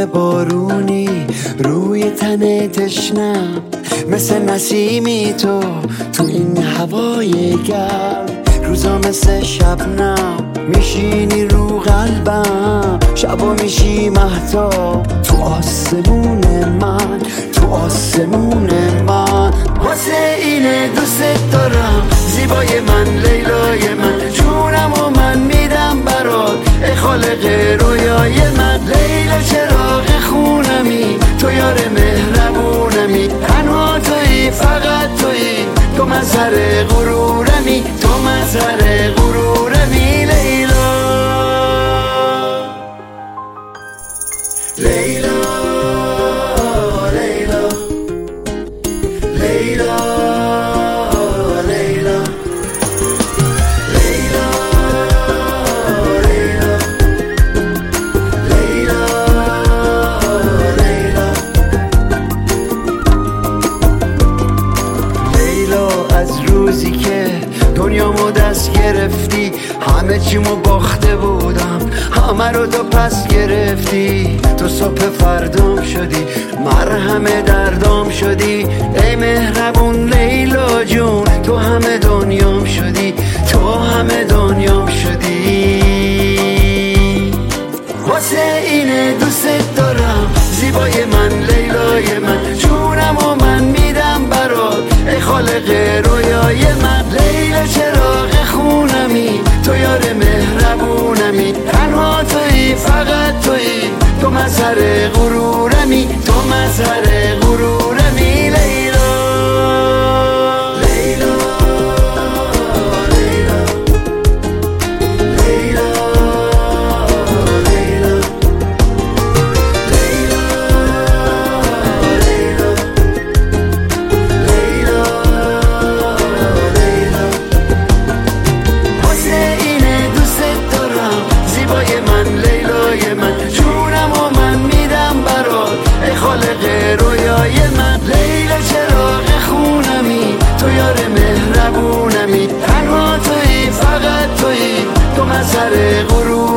بوی بارونی روی تن تشنم، مثل نسیمی تو این هوای گرم. روزا مثل شبنم میشینی رو قلبم، شبا میشی مهتاب تو آسمون من، تو آسمون من. واسه اینه دوست دارم زیبای من، لیلای من، جونم و من میدم برات ای خالق رویای من. لیلا چراغ خونمی، تو یار مهربونمی، تنها تویی، فقط تویی، تو مظهر غرورمی، تو مظهر غرورمی. لیلا لیلا لیلا لیلا لیلا لیلا لیلا لیلا لیلا. از روزی که دنیامو دست گرفتی، همه چیمو باخته بودم، همه رو تو پس گرفتی. تو صبح فردام شدی، مرهم دردام شدی، ای مهربون لیلا جون، تو همه دنیام شدی، تو همه دنیام شدی. واسه اینه دوست دارم زیبای من، لیلای من، جونم و من میدم برات ای خالق رویای من. لیلا چراغ خونمی، تو یار مهربونمی، تنها تویی، فقط تویی، تو مظهر غرورمی، تو مظهر غرورمی. لیلا لیلا لیلا لیلا لیلا لیلا لیلا لیلا. واسه اینه دوست دارم زیبای من، لیلای من، جونم و من میدم برات ای خالق رویای من. لیلا چراغ خونمی، تو یار مهربونمی، تنها تویی، فقط تویی، تو مظهر غرور